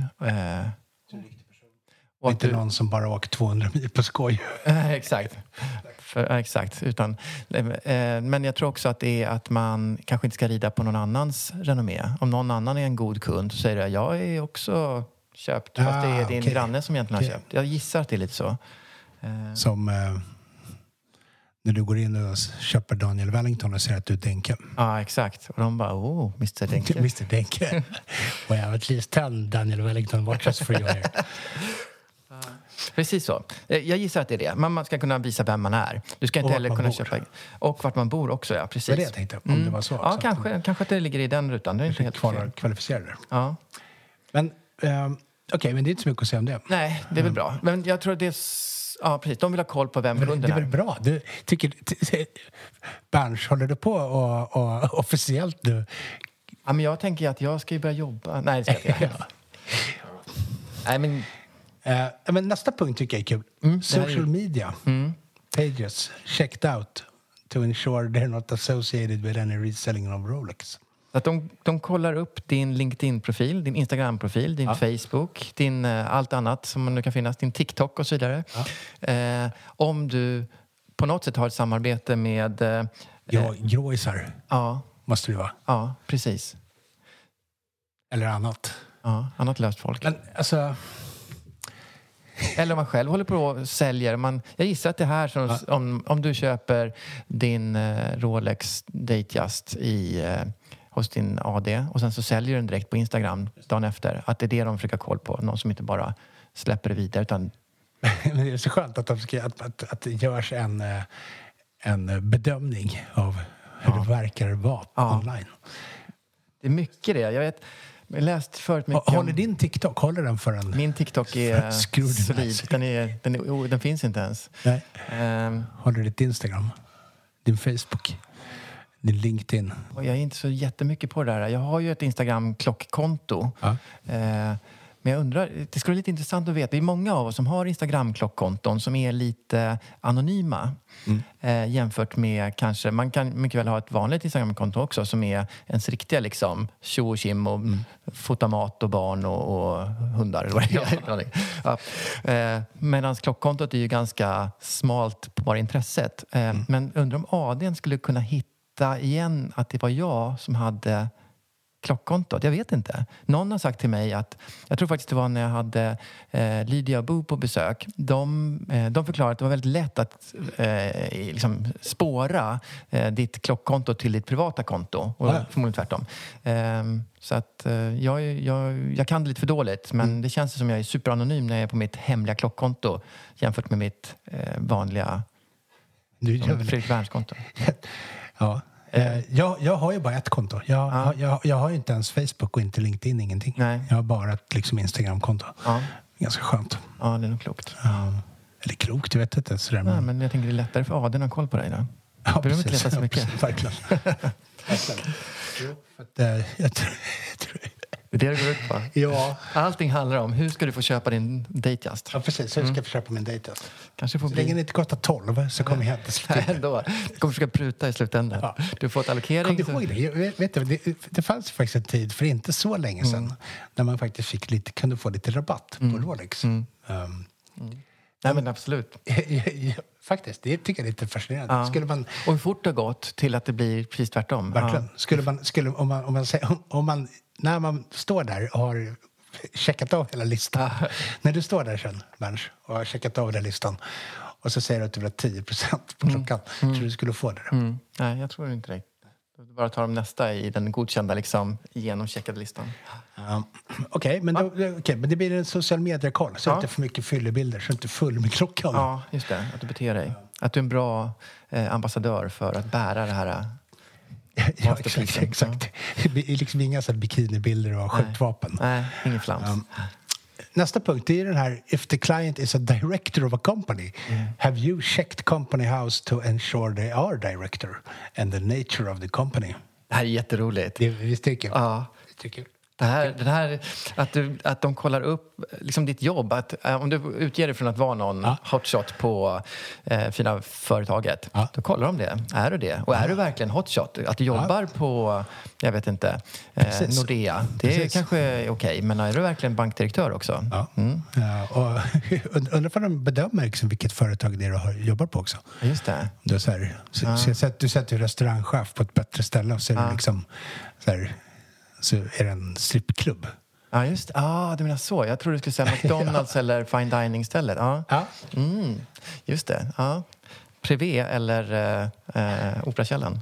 Och inte någon som bara åker 200 mil på skoj. Exakt. Exakt. Men jag tror också att det är att man kanske inte ska rida på någon annans renommé. Om någon annan är en god kund så säger jag är också köpt. Fast det är din granne som egentligen har köpt. Jag gissar att det är lite så. Som när du går in och köper Daniel Wellington och säger att du är Denke. Ja, exakt. Och de bara, Mr. Denke. Mr. Denke. Well, at least tell Daniel Wellington what was for you here. Precis så. Jag gissar att det är det. Man ska kunna visa vem man är. Du ska inte heller kunna köpa... Och vart man bor också, ja. Precis. Det är det jag tänkte, om det var så. Ja, kanske att det ligger i den rutan. Det är inte helt kvalificerade. Ja. Men, okej, men det är inte så mycket att säga om det. Nej, det är väl bra. Men jag tror att det är... Ja, precis. De vill ha koll på vem kunden är. Det är väl bra. Du tycker... Berns, håller du på och officiellt nu? Ja, men jag tänker att jag ska ju börja jobba. Nej, det ska jag inte. Nej, men... Men nästa punkt tycker jag är kul. Social media pages checked out to ensure they're not associated with any reselling of Rolex. Så att de kollar upp din LinkedIn-profil, din Instagram-profil, din Facebook, din allt annat som nu kan finnas, din TikTok och så vidare. Om du på något sätt har ett samarbete med... gråisar. Ja. Måste det vara. Ja, precis. Eller annat. Ja, annat löst folk. Men alltså... Eller om man själv håller på och säljer. Jag gissar att det här som, om du köper din Rolex Datejust hos din AD och sen så säljer du den direkt på Instagram dagen efter. Att det är det de försöker koll på. Någon som inte bara släpper det vidare utan... Men det är så skönt att att det görs en bedömning av hur det verkar vara online. Det är mycket det. Jag vet... Jag läst förut mycket håller din TikTok? Håller den för en... Min TikTok är solid. Den finns inte ens. Nej. Håller ditt Instagram? Din Facebook? Din LinkedIn? Och jag är inte så jättemycket på det där. Jag har ju ett Instagram-klockkonto. Men jag undrar, det skulle vara lite intressant att veta. Det är många av oss som har Instagram-klockkonton som är lite anonyma. Jämfört med kanske, man kan mycket väl ha ett vanligt Instagram-konto också som är ens riktiga liksom tjo och kim och fota mat och barn och hundar. Medan klockkontot är ju ganska smalt på bara intresset. Men undrar om AD:n skulle kunna hitta igen att det var jag som hade klockkontot. Jag vet inte. Någon har sagt till mig att, jag tror faktiskt det var när jag hade Lydia Bo på besök. De förklarade att det var väldigt lätt att liksom spåra ditt klockkonto till ditt privata konto. Och förmodligen tvärtom. Så att jag kan det lite för dåligt. Men det känns som jag är superanonym när jag är på mitt hemliga klockkonto jämfört med mitt vanliga Fredrik Werns-konto. Ja. Jag har ju bara ett konto. Jag har ju inte ens Facebook och inte LinkedIn, ingenting. Nej. Jag har bara ett liksom Instagram-konto. Ganska skönt. Ja, det är nog klokt. Eller klokt, jag vet inte. Sådär, Nej, men jag tänker det är lättare för AD:n att ha koll på dig då. Ja, behöver inte leta så mycket. Verkligen. Jag tror... Det är det går ut på. Ja. Allting handlar om hur ska du få köpa din Datejust. Ja, precis. Hur ska jag få köpa min Datejust? Kanske får så länge det inte kostar 12 så kommer jag hem till slutet. Ändå. Du kommer försöka pruta i slutändan. Ja. Du får ett allokering. Kom du ihåg det? Det fanns faktiskt en tid för inte så länge sedan när man faktiskt kunde få lite rabatt på Rolex. Nej, men absolut. Faktiskt, det tycker jag är lite fascinerande. Ja. Skulle man... Och hur fort det har gått till att det blir precis tvärtom. Verkligen. När man står där och har checkat av hela listan. När du står där sen, Berns, och har checkat av den listan och så säger du att du vill ha 10% på klockan. Tror du skulle få det då? Nej, jag tror inte det. Du bara tar de nästa i den godkända liksom, genomcheckade listan. Okej, men det blir en social media-koll. Så inte för mycket fyllebilder, så inte full med klockan. Ja, just det. Att du beter dig. Att du är en bra ambassadör för att bära det här... Ja, exakt. Det är liksom inga bikinibilder och skjutvapen. Nej, ingen flams. Nästa punkt är den här: if the client is a director of a company, have you checked company house to ensure they are director and the nature of the company? Det här är jätteroligt. Vi tycker. Ja. Den här att de kollar upp liksom ditt jobb. Att, om du utger dig från att vara någon hotshot på fina företaget, då kollar de det. Är du det? Och är du verkligen hotshot? Att du jobbar på, jag vet inte, Nordea. Det är kanske okej, men är du verkligen bankdirektör också? Ja. Och undrar om de bedömer liksom vilket företag det är du jobbar på också. Just det. Du är du sätter restaurangchef på ett bättre ställe och så är det liksom så här... Så är det en strippklubb. Ja, just det. Du menar så. Jag tror du skulle säga McDonald's eller fine dining-stället. Just det. Privé eller Operakällaren.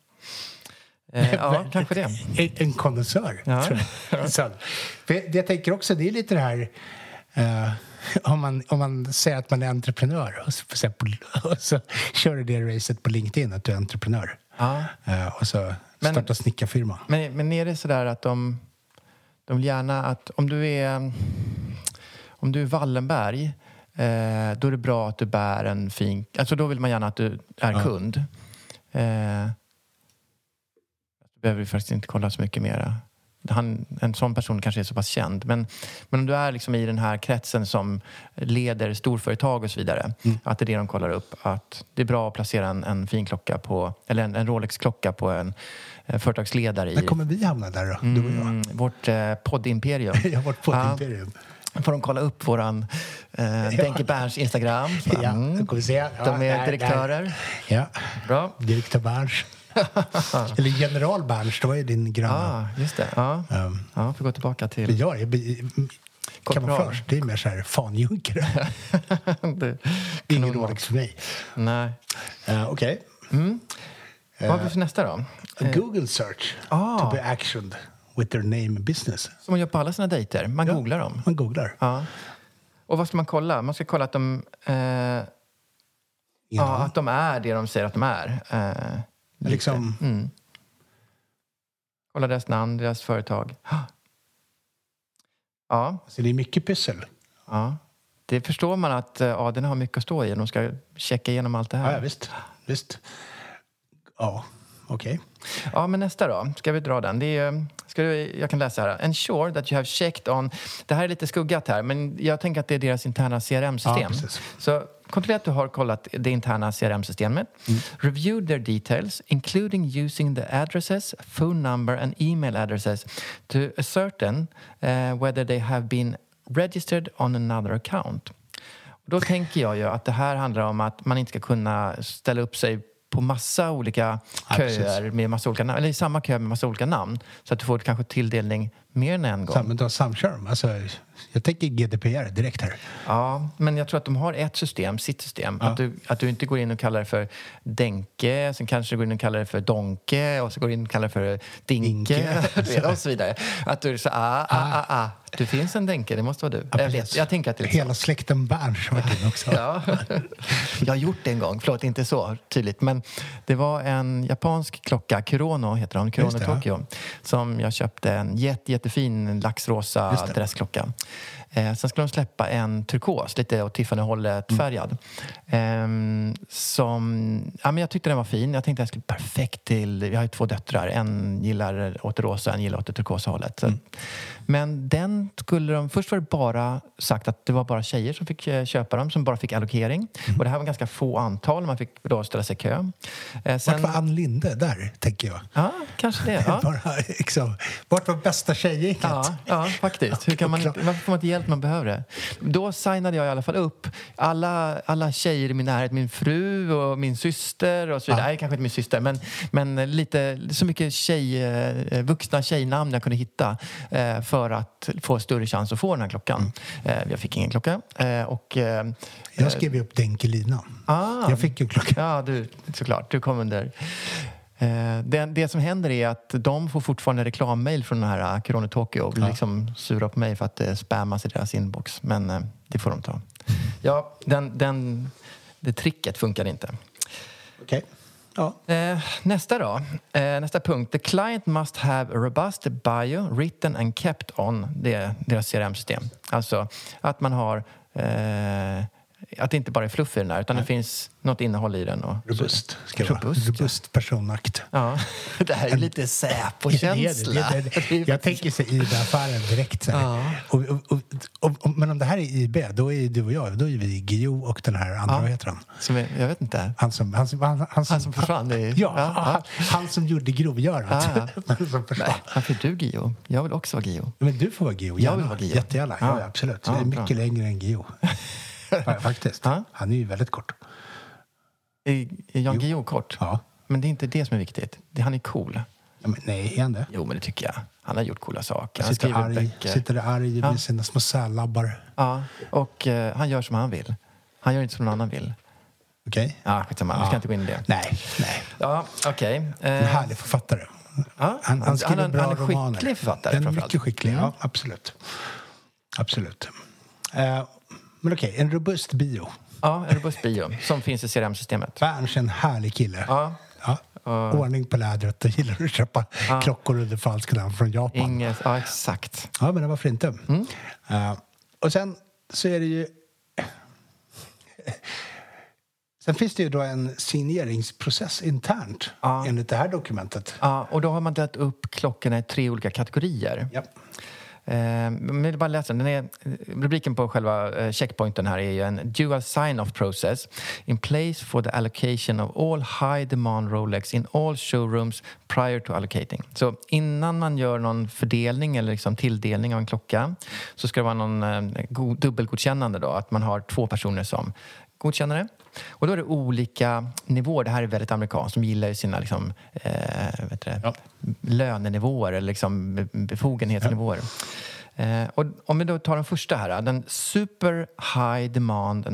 Kanske det. En kondensör, tror jag. Så, jag tänker också, det är lite det här... Om man säger att man är entreprenör och så kör du det racet på LinkedIn att du är entreprenör. Och så starta snickarfirma. Men är det så där att de vill gärna att om du är Wallenberg, då är det bra att du bär en fin... Alltså då vill man gärna att du är kund. Du behöver faktiskt inte kolla så mycket mera. En sån person kanske är så pass känd. Men om du är liksom i den här kretsen som leder storföretag och så vidare, att det är det de kollar upp. Att det är bra att placera en fin klocka på, eller en Rolex-klocka på en företagsledare i... När kommer vi hamna där då, du och jag? Vårt poddimperium. Ja, vårt poddimperium. Får de kolla upp våran Denke Berns Instagram. Då kommer vi se. De är direktörer. Ja, bra. Direktör Berns. Eller general Berns, det var ju din granne. Just det. Får gå tillbaka till... Ja, kamouflage, det är mer så här fanjunkare. Ingen Rolex för mig. Nej. Okej. Vad har vi för nästa då? Google search to be actioned with their name business. Som man gör på alla sina dejter. Man googlar dem. Man googlar. Ja. Och vad ska man kolla? Man ska kolla att de... att de är det de säger att de är. Liksom... Kolla deras namn, deras företag. Ja. Så det är mycket pyssel. Ja. Det förstår man att den har mycket att stå i. De ska checka igenom allt det här. Ja, visst. Ja, okej. Ja, men nästa då. Ska vi dra den? Det är, jag kan läsa här. Ensure that you have checked on... Det här är lite skuggat här, men jag tänker att det är deras interna CRM-system. Ja, så kontrollera att du har kollat det interna CRM-systemet. Review their details, including using the addresses, phone number and email addresses to ascertain whether they have been registered on another account. Då tänker jag ju att det här handlar om att man inte ska kunna ställa upp sig på massa olika köer med massa olika namn, eller i samma kö med massa olika namn, så att du får kanske tilldelning mer än en gång. Men då samkör. Alltså, jag tänker GDPR direkt här. Ja, men jag tror att de har ett system, sitt system. Ja. Att du inte går in och kallar det för Denke, sen kanske du går in och kallar det för Donke, och så går du in och kallar det för Dinke. Och så vidare. Att du så du finns en Denke, det måste vara du. Ja, jag tänker att det är hela släkten Berns var det också. Ja. Jag har gjort det en gång, förlåt, inte så tydligt, men det var en japansk klocka, Kurono heter hon, Kurono Tokyo, som jag köpte, en jättefin laxrosa dressklocka. Sen skulle de släppa en turkos, lite åt Tiffany-hållet färgad. Men jag tyckte den var fin. Jag tänkte att den skulle perfekt till... Jag har ju 2 döttrar. En gillar åt rosa, en gillar åt det turkosa hållet. Men den skulle de... Först var det bara sagt att det var bara tjejer som fick köpa dem, som bara fick allokering. Och det här var ganska få antal. Man fick då ställa sig i kö. Vart var Ann Linde där, tänker jag? Ja, kanske det. Ja. Vart var bästa tjejgänget? Ja, faktiskt. Varför får man inte hjälp man behöver det? Då signade jag i alla fall upp alla tjejer i min närhet, min fru och min syster och så vidare. Nej, kanske inte min syster, men lite så mycket vuxna tjejnamn jag kunde hitta för att få större chans att få den här klockan. Jag fick ingen klocka. Jag skrev upp Denkelina. Jag fick en klocka. Ja, såklart. Du kom under... Det som händer är att de får fortfarande reklammail från den här Kurono Tokyo och blir liksom sura på mig för att det spammas i deras inbox. Men det får de ta. Ja, det tricket funkar inte. Okej. Ja. Nästa då. Nästa punkt. The client must have a robust bio written and kept on deras CRM-system. Alltså att man har... att det inte bara är fluff i den här, utan det finns något innehåll i den. Och robust. Robust personakt. Ja, det här är lite Säpo-känsla. Jag tänker sig IB-affären direkt. Så men om det här är IB, då är du och jag, då är vi Gio och den här andra, vad heter han? Jag vet inte. Han som försvann. Han som gjorde grovgörat. Nej, varför är du Gio? Jag vill också vara Gio. Men du får vara Gio. Jag vill vara Gio. Jättegärna, ja, absolut. Jag är mycket längre än Gio. Faktiskt. Han är ju väldigt kort. Är Jan Guillou kort? Ja. Men det är inte det som är viktigt. Han är cool. Ja, men nej, är han det? Jo, men det tycker jag. Han har gjort coola saker. Han sitter arg med sina små sälabbar. Ja, och han gör som han vill. Han gör inte som någon annan vill. Okej. Ja, skitsamma. Vi ska inte gå in i det. Nej. Ja, okej. En härlig författare. Ja, han skriver bra romaner. Han är skicklig författare. Han är mycket skicklig, ja, absolut. Men okej, en robust bio. Ja, en robust bio som finns i CRM-systemet. Berns en härlig kille. Ja. Ordning på lädret och gillar att köpa klockor under falsk namn från Japan. Ja, exakt. Ja, men varför inte? Och sen så är det ju... Sen finns det ju då en signeringsprocess internt enligt det här dokumentet. Ja, och då har man delat upp klockorna i 3 olika kategorier. Ja. Men bara läsa den. Rubriken på själva checkpointen här är ju en dual sign-off process in place for the allocation of all high demand Rolex in all showrooms prior to allocating. Så innan man gör någon fördelning eller liksom tilldelning av en klocka så ska det vara någon dubbelgodkännande då, att man har 2 personer som godkännare. Och då är det olika nivåer. Det här är väldigt amerikanskt. De gillar ju sina liksom, lönenivåer eller liksom befogenhetsnivåer. Och om vi då tar den första här. Den super high demand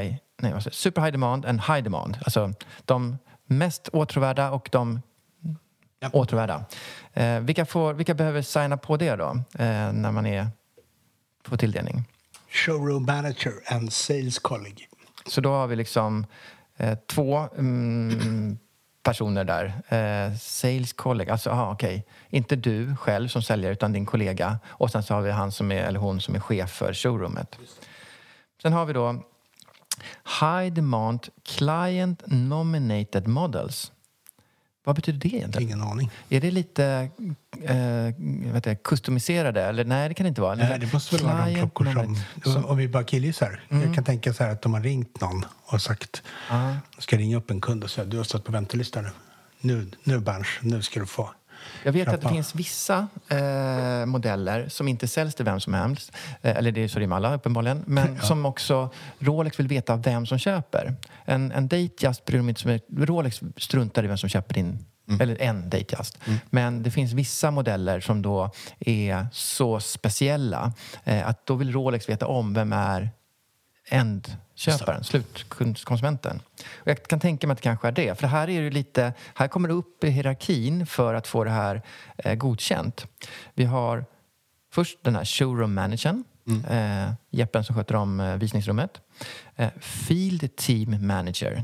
and high demand. Alltså de mest åtråvärda och de åtråvärda. Vilka behöver signa på det då? När man är på tilldelning? Showroom manager and sales colleague. Så då har vi liksom 2 personer där. Sales colleague, alltså okej. Inte du själv som säljare utan din kollega. Och sen så har vi han som är, eller hon som är chef för showroomet. Sen har vi då high demand client nominated models. Vad betyder det egentligen? Ingen aning. Är det lite kustomiserade? Eller nej, det kan det inte vara. Nej, det måste väl vara de klockor som om vi bara killgissar. Jag kan tänka så här att de har ringt någon och sagt ska ringa upp en kund och säga du har stått på väntelistan nu Berns, nu ska du få. Jag vet att det finns vissa modeller som inte säljs till vem som helst. Eller det är så det är med alla uppenbarligen. Men som också Rolex vill veta vem som köper. En Datejust bryr de inte så mycket. Rolex struntar i vem som köper din. Eller en Datejust. Men det finns vissa modeller som då är så speciella. Att då vill Rolex veta om vem är ändköparen, slutkonsumenten. Och jag kan tänka mig att det kanske är det. För här är det lite, här kommer det upp i hierarkin för att få det här godkänt. Vi har först den här showroom managern, Jeppen som sköter om visningsrummet. Field team manager.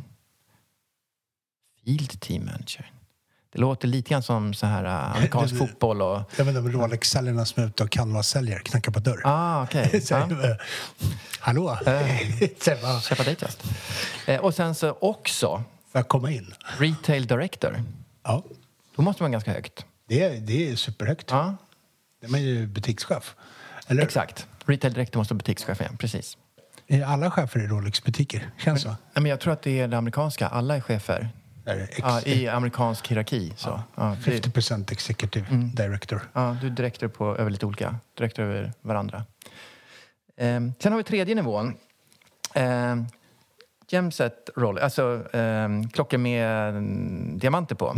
Det låter lite grann som så här amerikansk fotboll och... Jag vet inte om Rolex-säljarna som är ute och kan vara säljare, knackar på dörr. Okej. Hallå? Köpa Datejust. Och sen så också... För att komma in. Retail director. Ja. Då måste man ganska högt. Det är superhögt. Ja. Det är ju butikschef. Eller? Exakt. Retail director måste vara butikschef igen, precis. Är alla chefer i Rolex-butiker? Känns så? Men jag tror att det är det amerikanska. Alla är chefer. I amerikansk hierarki. Så. 50% executive director. Ja, du är direktor över lite olika. Direktor över varandra. Sen har vi 3:e nivån. Gemset Rolex. Alltså klockor med diamanter på.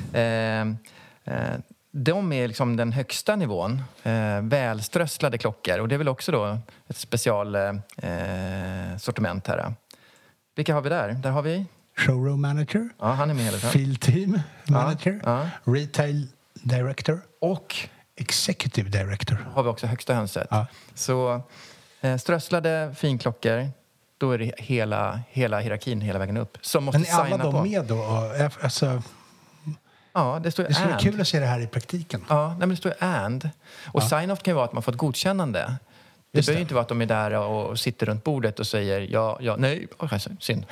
De är liksom den högsta nivån. Välströsslade klockor. Och det är väl också då ett special sortiment här. Vilka har vi där? Där har vi... Showroom manager. Ja, han är med hela tiden. Field team manager. Retail director. Och executive director. Har vi också högsta hönset. Så strösslade finklockor, då är det hela hierarkin hela vägen upp. Som måste signa på. Men är alla de med då? Alltså... Ja, det står det är kul att se det här i praktiken. Ja, men det står and. Och sign-off kan ju vara att man får ett godkännande. Det behöver inte vara att de är där och sitter runt bordet och säger ja, nej, synd.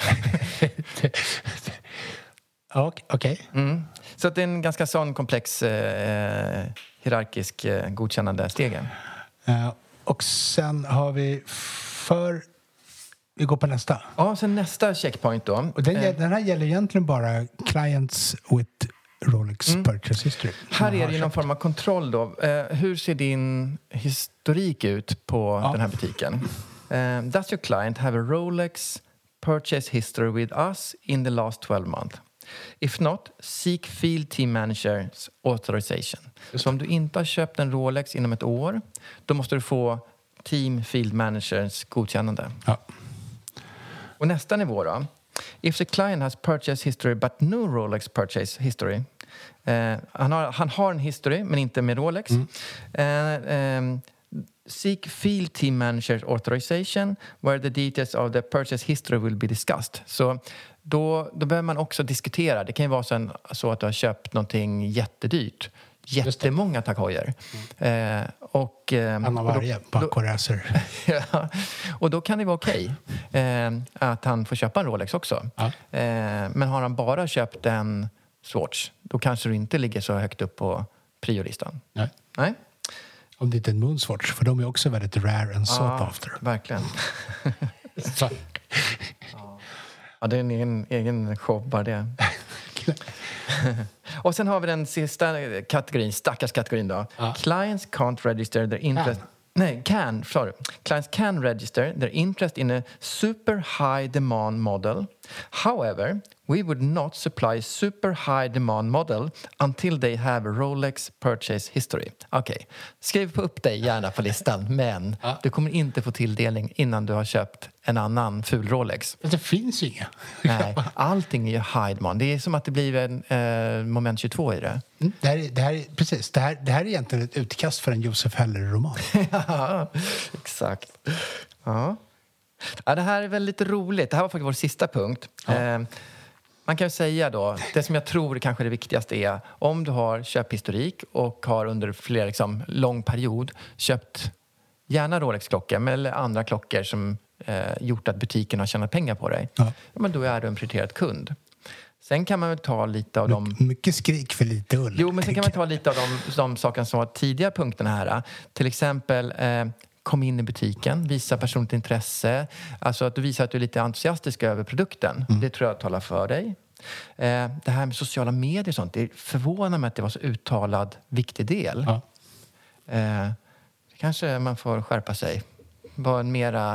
Okej. Så att det är en ganska sån komplex hierarkisk godkännande stegen. Och sen har vi vi går på nästa. Ja, sen nästa checkpoint då. Och den här gäller egentligen bara clients with Rolex purchase history. Här är det ju någon form av kontroll då. Hur ser din historik ut på den här butiken? Does your client have a Rolex purchase history with us in the last 12 months? If not, seek field team managers authorization. Så om du inte har köpt en Rolex inom ett år, då måste du få team field managers godkännande. Ja. Och nästa nivå då. If the client has purchase history but no Rolex purchase history. Han har en history men inte med Rolex. Seek field team managers authorization where the details of the purchase history will be discussed. Så då behöver man också diskutera. Det kan ju vara så att du har köpt någonting jättedyrt. jättemånga Tag Heuer. Han har varje bakoräser. Ja, och då kan det vara okej att han får köpa en Rolex också. Ja. Men har han bara köpt en Swatch, då kanske du inte ligger så högt upp på priolistan. Nej. Om det inte är en Moonswatch, för de är också väldigt rare and sought after. Verkligen. Ja, det är en egen show bara det. Och sen har vi den sista kategorin, stackars kategorin då. Clients can't register their interest... Clients can register their interest in a super high demand model. However, we would not supply super high demand model until they have a Rolex purchase history. Okej. Skriv upp dig gärna på listan, men du kommer inte få tilldelning innan du har köpt en annan ful Rolex. Det finns inga. Nej, allting är ju high demand. Det är som att det blir en moment 22 i det. Det här är egentligen ett utkast för en Josef Heller-roman. Ja, exakt. Ja, det här är väldigt roligt. Det här var faktiskt vår sista punkt. Man kan ju säga då, det som jag tror kanske det viktigaste är, om du har köphistorik och har under flera lång period köpt gärna Rolex-klockor eller andra klockor som gjort att butiken har tjänat pengar på dig. Men då är du en prioriterad kund. Sen kan man väl ta lite av de... Mycket skrik för lite ull. Jo, men sen kan man ta lite av de sakerna som var tidiga punkterna här. Till exempel... kom in i butiken, visa personligt intresse. Alltså att du visar att du är lite entusiastisk över produkten. Det tror jag talar för dig. Det här med sociala medier och sånt, det förvånar mig att det var så uttalad viktig del. Kanske man får skärpa sig. Vara en mera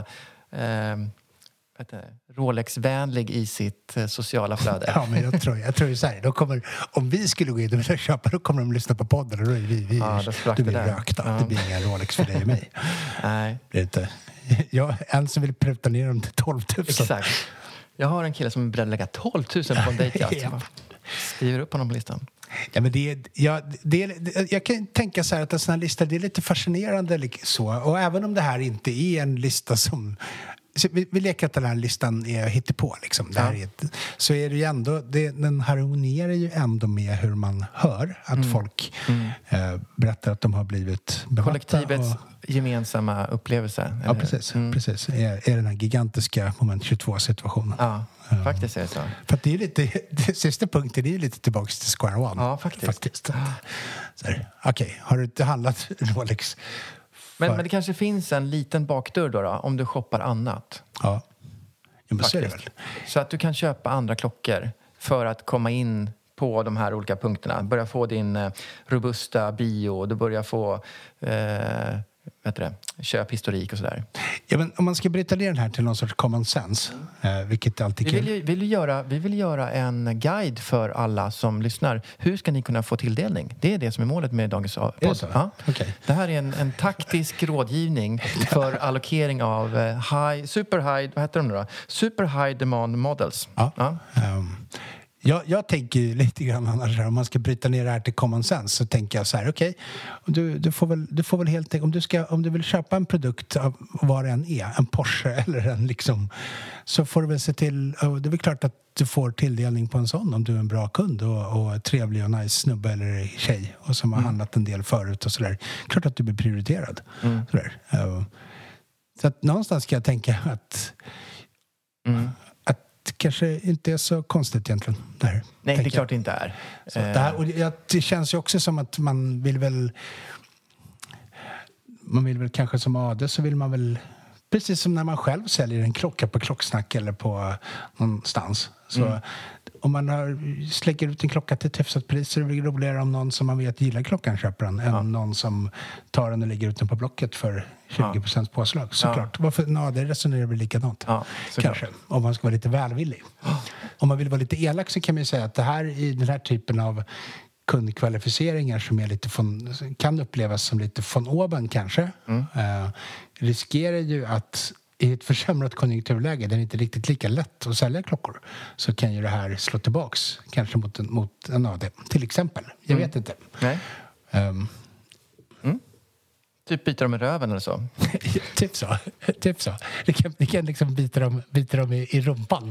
Rolex-vänlig i sitt sociala flöde. Ja, men jag tror ju så här. Om vi skulle gå in och vilja köpa, då kommer de lyssna på podden och då är vi blir rökta. Det blir inga Rolex för dig och mig. Nej. Det är inte. En som vill pruta ner dem till 12 000. Exakt. Jag har en kille som är beredd att lägga 12 000 på en dejt. Skriver upp honom på listan. Ja, men jag kan tänka så här att en sån här lista, det är lite fascinerande så. Och även om det här inte är en lista som... Vi leker att den här listan är hittepå liksom. Så är det ju ändå, den harmonierar ju ändå med hur man hör att folk berättar att de har blivit bemötta. Kollektivets gemensamma upplevelse. Ja, precis. Är den här gigantiska moment 22-situationen. Ja, faktiskt är det så. För att det är lite, sista punkten är ju lite tillbaka till square one. Ja, faktiskt. Okej, har du inte handlat Rolex? Men det kanske finns en liten bakdörr då om du shoppar annat. Ja, men så är det väl. Så att du kan köpa andra klockor för att komma in på de här olika punkterna. Börja få din robusta bio, du börjar få köphistorik och sådär. Ja, men om man ska bryta ner den här till någon sorts common sense, vilket alltid vi vill göra en guide för alla som lyssnar. Hur ska ni kunna få tilldelning? Det är det som är målet med dagens podd. Ja. Okay. Det här är en taktisk rådgivning för allokering av super high demand models. Ja. Jag tänker lite grann annars här, om man ska bryta ner det här till common sense, så tänker jag så här, okej, du får väl helt enkelt, om du vill köpa en produkt av vad det än är, en Porsche eller en liksom, så får du väl se till, det är väl klart att du får tilldelning på en sån om du är en bra kund och trevlig och nice snubbe eller tjej och som har handlat en del förut och sådär. Klart att du blir prioriterad. Sådär. Så att någonstans ska jag tänka att det kanske inte är så konstigt egentligen. Nej, det är klart det inte är. Så det känns ju också som att man vill väl kanske som AD så vill man väl, precis som när man själv säljer en klocka på Klocksnack eller på någonstans. Så om man släcker ut en klocka till ett hyfsat pris, så är det väl roligare om någon som man vet gillar klockan köper den än någon som tar den och lägger ut den på Blocket för 20% påslag. Såklart. Varför? Det resonerar väl likadant. Kanske. Om man ska vara lite välvillig. Om man vill vara lite elak så kan man ju säga att det här i den här typen av kundkvalificeringar som är lite kan upplevas som lite von oben kanske. Riskerar ju att i ett försämrat konjunkturläge där det inte är riktigt lika lätt att sälja klockor, så kan ju det här slå tillbaks kanske mot en AD till exempel. Jag vet inte. Nej. Typ biter dem i röven eller så. typ så. Det kan liksom bita dem i rumpan.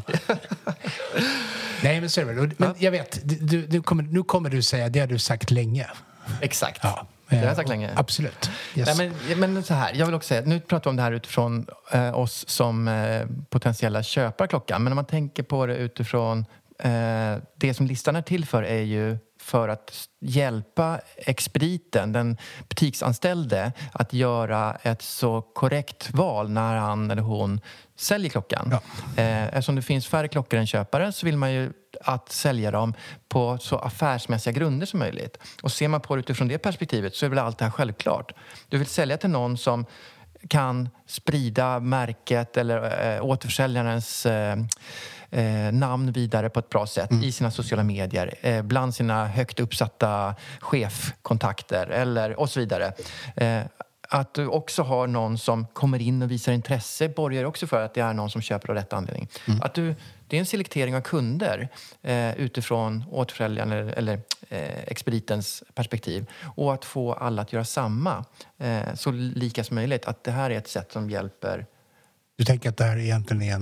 Nej, men så är det väl. Men jag vet, nu kommer du säga, det har du sagt länge. Exakt. Ja. Det har jag sagt länge. Absolut. Yes. Nej, men så här, jag vill också säga, nu pratar vi om det här utifrån oss som potentiella köpare av klockan. Men om man tänker på det utifrån det som listan är till för är ju för att hjälpa expediten, den butiksanställde, att göra ett så korrekt val när han eller hon säljer klockan. Ja. Eftersom det finns färre klockor än köpare så vill man ju att sälja dem på så affärsmässiga grunder som möjligt. Och ser man på det utifrån det perspektivet så är väl allt det här självklart. Du vill sälja till någon som kan sprida märket eller återförsäljarens namn vidare på ett bra sätt i sina sociala medier, bland sina högt uppsatta chefkontakter eller och så vidare. Att du också har någon som kommer in och visar intresse borgar också för att det är någon som köper av rätt anledning. Att det är en selektering av kunder utifrån återföljaren eller expeditens perspektiv. Och att få alla att göra samma så lika som möjligt. Att det här är ett sätt som hjälper. Du tänker att det här egentligen är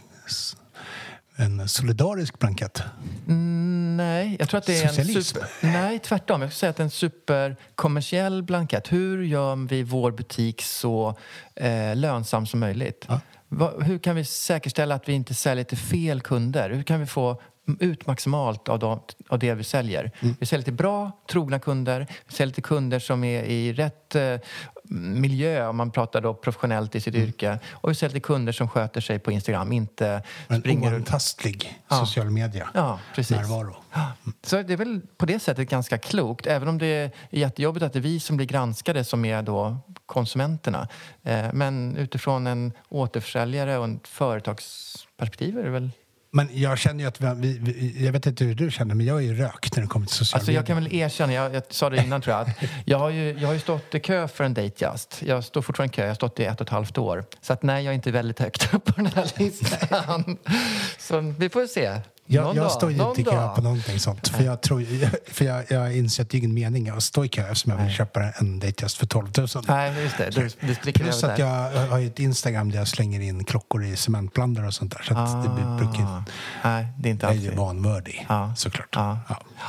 en solidarisk blankett? Nej, jag tror att det är socialism. Nej, tvärtom. Jag skulle säga att det är en superkommersiell blankett. Hur gör vi vår butik så lönsam som möjligt? Ja. Hur kan vi säkerställa att vi inte säljer till fel kunder? Hur kan vi få ut maximalt av det vi säljer? Vi säljer till bra, trogna kunder. Vi säljer till kunder som är i rätt miljö, om man pratar då professionellt i sitt yrke. Och vi säljer till kunder som sköter sig på Instagram, inte springer... En oantastlig social media. Ja, precis. Närvaro. Så det är väl på det sättet ganska klokt. Även om det är jättejobbigt att det är vi som blir granskade som är då konsumenterna. Men utifrån en återförsäljare och en företagsperspektiv är det väl... Men jag känner ju att jag vet inte hur du känner, men jag är ju rökt när det kommer till sociala medier. Jag kan väl erkänna, jag sa det innan tror jag, att jag har ju stått i kö för en date just. Jag står fortfarande i kö, jag har stått i 1,5 år. Så att nej, jag är inte väldigt högt upp på den här listan. Så vi får se. Jag står ju inte i kö på någonting sånt. För jag inser att det är ingen mening att stå i kö eftersom jag vill köpa en date just för 12 000. Nej, just det. Du plus att jag har ju ett Instagram där jag slänger in klockor i cementblandare och sånt där. Så att det brukar... Nej, det är inte alltid. Jag är ju vanvördig, såklart. Ja.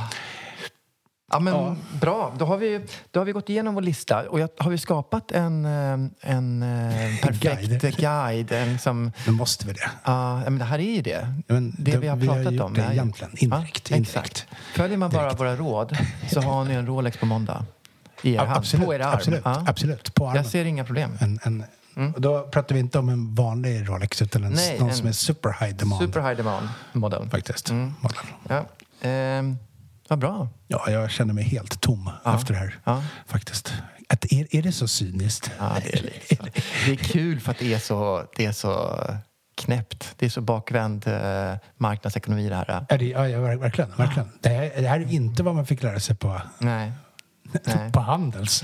Ja, men bra. Då har vi gått igenom vår lista. Och har vi skapat en perfekt guide. Men måste vi det? Ja, men det här är ju det. Det vi har pratat om. Det egentligen. Indirekt. Exakt. Följer man bara våra råd så har ni en Rolex på måndag. I er hand. På er arm. Absolut. På armen. Jag ser inga problem. Och då pratar vi inte om en vanlig Rolex utan någon som är super high demand. Super high demand modell. Faktiskt. Modell. Ja. Vad bra. Ja, jag känner mig helt tom efter det här. Ja. Faktiskt. Är det så cyniskt? Ja, det är lite så. Det är kul för att det är så knäppt. Det är så bakvänd marknadsekonomi det här. Ja, verkligen. Det här är inte vad man fick lära sig på... Nej. På Handels.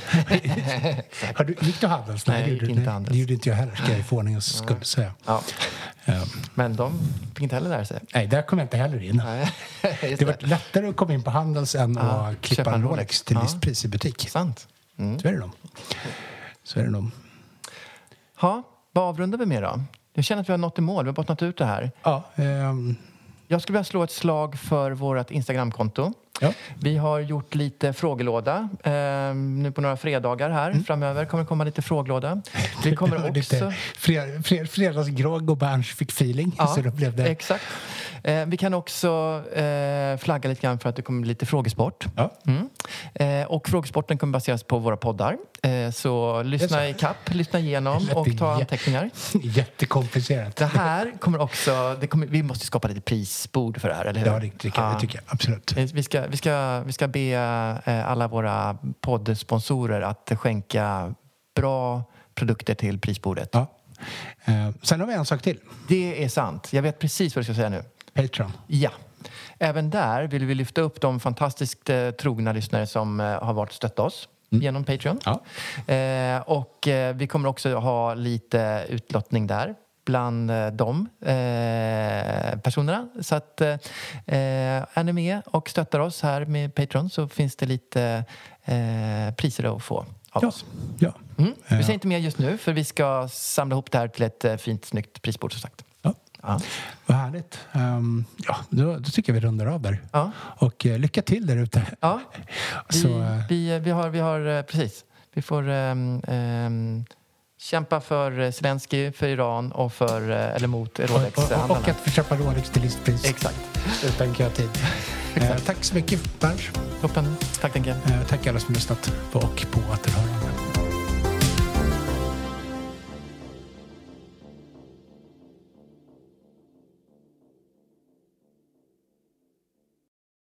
Gick du Handels? Nej, inte Handels. Det gjorde inte jag heller, ska jag få ordning och skulle säga. Ja. Men de fick inte heller lära sig. Nej, där kom jag inte heller in. Det var lättare att komma in på Handels än att klippa en Rolex till listpris i butik. Sant. Så är det nog. Ja, vad avrundar vi med då? Jag känner att vi har nått i mål. Vi har bottnat ut det här. Ja. Jag skulle vilja slå ett slag för vårt Instagramkonto. Ja. Vi har gjort lite frågelåda nu på några fredagar här framöver kommer det komma lite frågelåda. Vi kommer också fredagsgrogg och Berns fick feeling så det blev det. Exakt. Vi kan också flagga lite grann för att det kommer bli lite frågesport. Ja. Och frågesporten kommer baseras på våra poddar. Så lyssna i kapp, lyssna igenom och ta anteckningar. Jättekomplicerat. Det här kommer också... vi måste skapa lite prisbord för det här, eller hur? Ja, det tycker jag. Absolut. Vi ska be alla våra poddsponsorer att skänka bra produkter till prisbordet. Ja. Sen har vi en sak till. Det är sant. Jag vet precis vad du ska säga nu. Patreon. Ja. Även där vill vi lyfta upp de fantastiskt trogna lyssnare som har varit och stöttat oss genom Patreon. Ja. Och vi kommer också ha lite utlottning där bland de personerna. Så att är ni med och stöttar oss här med Patreon så finns det lite priser att få av oss. Ja. Vi säger inte mer just nu för vi ska samla ihop det här till ett fint, snyggt prisbord som sagt. Ja. Vad härligt. Då tycker jag vi rundar av där. Ja. Och lycka till där ute. Ja. Vi har precis. Vi får kämpa för Zelensky, för Iran och mot Rolex-handeln. Och att köpa Rolex till listpris. Exakt. Utan kötid. Tack så mycket, Berns. Toppen. Tack, Denke. Tack alla som lyssnat och på återhörande.